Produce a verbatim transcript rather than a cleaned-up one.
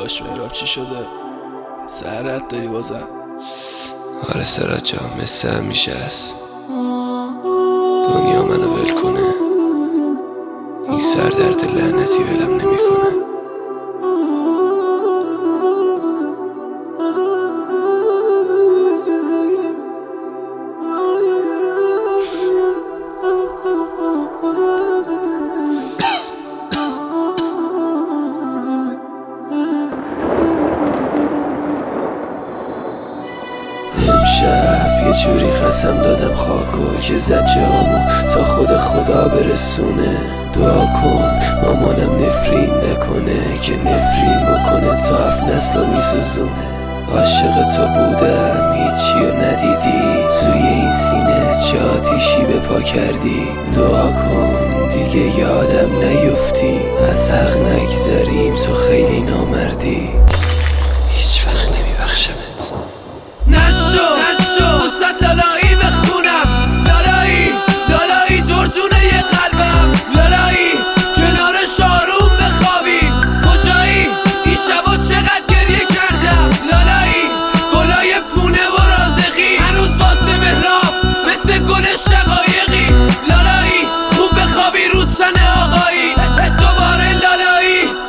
داداش مهراب چی شده؟ سرت داری بازم؟ آره سرات جان، مثل همیشه است. دنیا منو ول کنه، این سردرد لعنتی ولم نمیکنه. امشب یه جوری قسم دادم خاکو که زد جامو تا خود خدا برسونه. دعا کن مامانم نفرین نکنه که نفرین بکنه تا هفت نسلو میسوزونه. عاشق تو بودم هیچی رو ندیدی، توی این سینه چه آتیشی به پا کردی. دعا کن دیگه یادم نیفتی، از حق نگذریم تو خیلی نامردی. هیچ وقت نمیبخشمت. نشو